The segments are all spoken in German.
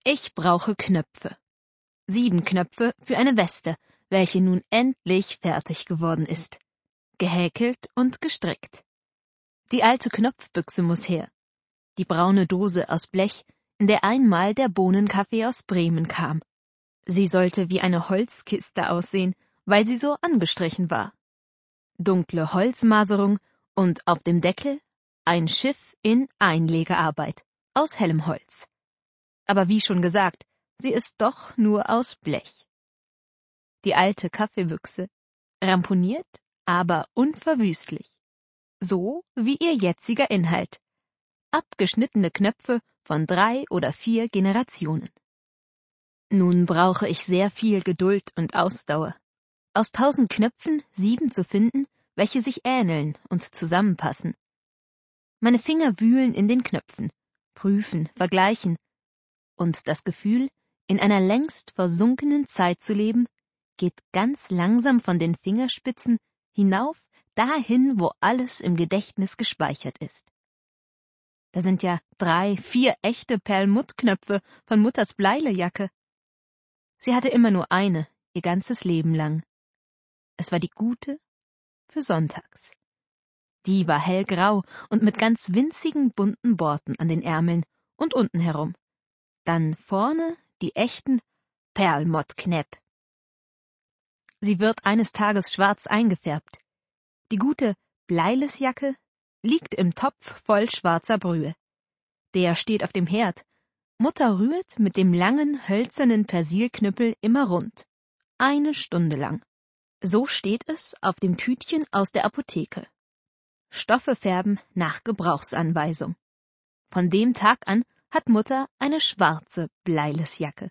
Ich brauche Knöpfe. 7 Knöpfe für eine Weste, welche nun endlich fertig geworden ist. Gehäkelt und gestrickt. Die alte Knopfbüchse muss her. Die braune Dose aus Blech, in der einmal der Bohnenkaffee aus Bremen kam. Sie sollte wie eine Holzkiste aussehen, weil sie so angestrichen war. Dunkle Holzmaserung und auf dem Deckel ein Schiff in Einlegearbeit aus hellem Holz. Aber wie schon gesagt, sie ist doch nur aus Blech. Die alte Kaffeebüchse, ramponiert, aber unverwüstlich. So wie ihr jetziger Inhalt. Abgeschnittene Knöpfe von 3 oder 4 Generationen. Nun brauche ich sehr viel Geduld und Ausdauer. Aus 1000 Knöpfen 7 zu finden, welche sich ähneln und zusammenpassen. Meine Finger wühlen in den Knöpfen, prüfen, vergleichen. Und das Gefühl, in einer längst versunkenen Zeit zu leben, geht ganz langsam von den Fingerspitzen hinauf dahin, wo alles im Gedächtnis gespeichert ist. Da sind ja 3, 4 echte Perlmuttknöpfe von Mutters Bleilejacke. Sie hatte immer nur eine, ihr ganzes Leben lang. Es war die gute für sonntags. Die war hellgrau und mit ganz winzigen bunten Borten an den Ärmeln und unten herum. Dann vorne die echten Perlmottknäpp. Sie wird eines Tages schwarz eingefärbt. Die gute Bleilesjacke liegt im Topf voll schwarzer Brühe. Der steht auf dem Herd. Mutter rührt mit dem langen, hölzernen Persilknüppel immer rund. 1 Stunde lang. So steht es auf dem Tütchen aus der Apotheke. Stoffe färben nach Gebrauchsanweisung. Von dem Tag an hat Mutter eine schwarze Bleilesjacke.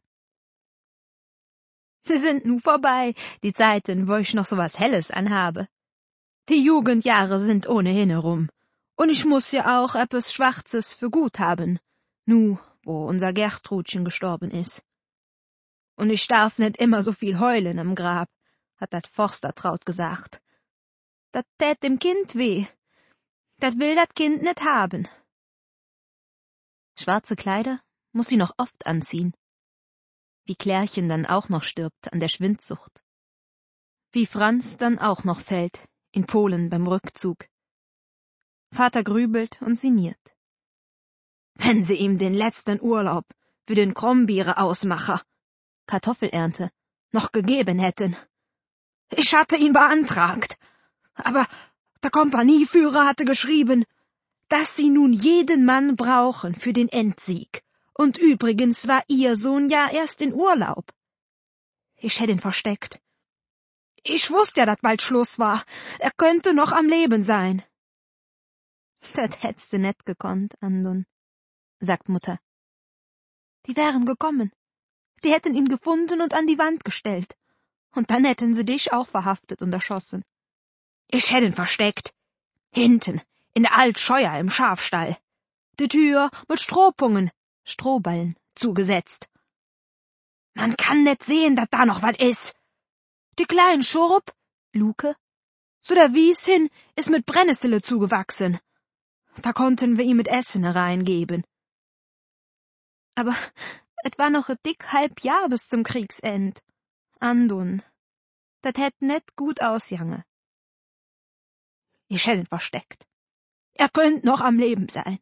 Sie sind nu vorbei, die Zeiten, wo ich noch so was Helles anhabe. Die Jugendjahre sind ohnehin herum. Und ich muss ja auch etwas Schwarzes für gut haben, nu, wo unser Gertrudchen gestorben ist. Und ich darf nicht immer so viel heulen am Grab, hat dat Forstertraut gesagt. Dat tät dem Kind weh. Dat will dat Kind nicht haben. Schwarze Kleider muss sie noch oft anziehen. Wie Klärchen dann auch noch stirbt an der Schwindsucht. Wie Franz dann auch noch fällt, in Polen beim Rückzug. Vater grübelt und sinniert. Wenn sie ihm den letzten Urlaub für den Krombeere-Ausmacher, Kartoffelernte, noch gegeben hätten. Ich hatte ihn beantragt, aber der Kompanieführer hatte geschrieben, dass sie nun jeden Mann brauchen für den Endsieg. Und übrigens war ihr Sohn ja erst in Urlaub. Ich hätt ihn versteckt. Ich wusste ja, dass bald Schluss war. Er könnte noch am Leben sein. Das hättst du net gekonnt, Andon, sagt Mutter. Die wären gekommen. Die hätten ihn gefunden und an die Wand gestellt. Und dann hätten sie dich auch verhaftet und erschossen. Ich hätt ihn versteckt. Hinten, in der Altscheuer im Schafstall. Die Tür mit Strohballen, zugesetzt. Man kann net sehen, dass da noch wat is. Die kleinen Schurp, Luke, so der Wies hin, is mit Brennnessele zugewachsen. Da konnten wir ihm mit Essen reingeben. Aber et war noch dick halb Jahr bis zum Kriegsend. Andun, dat hätt net gut ausjange. Ich hätt ihn versteckt. Er könnt noch am Leben sein.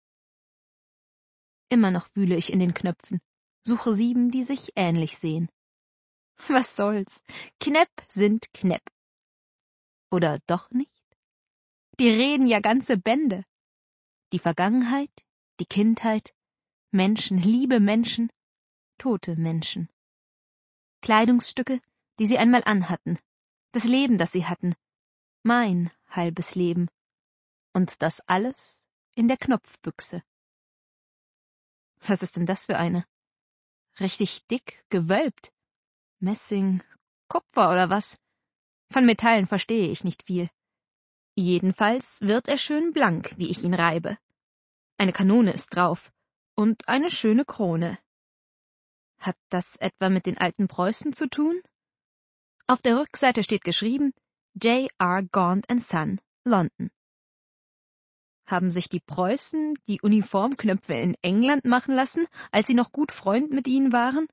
Immer noch wühle ich in den Knöpfen, suche 7, die sich ähnlich sehen. Was soll's? Knäpp sind Knäpp. Oder doch nicht? Die reden ja ganze Bände. Die Vergangenheit, die Kindheit, Menschen, liebe Menschen, tote Menschen. Kleidungsstücke, die sie einmal anhatten, das Leben, das sie hatten, mein halbes Leben. Und das alles in der Knopfbüchse. Was ist denn das für eine? Richtig dick, gewölbt. Messing, Kupfer oder was? Von Metallen verstehe ich nicht viel. Jedenfalls wird er schön blank, wie ich ihn reibe. Eine Kanone ist drauf und eine schöne Krone. Hat das etwa mit den alten Preußen zu tun? Auf der Rückseite steht geschrieben J.R. Gaunt & Son, London. Haben sich die Preußen die Uniformknöpfe in England machen lassen, als sie noch gut Freund mit ihnen waren?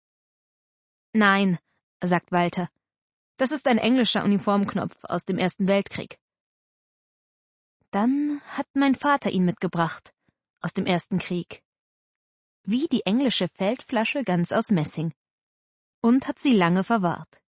Nein, sagt Walter. Das ist ein englischer Uniformknopf aus dem Ersten Weltkrieg. Dann hat mein Vater ihn mitgebracht, aus dem Ersten Krieg. Wie die englische Feldflasche ganz aus Messing. Und hat sie lange verwahrt.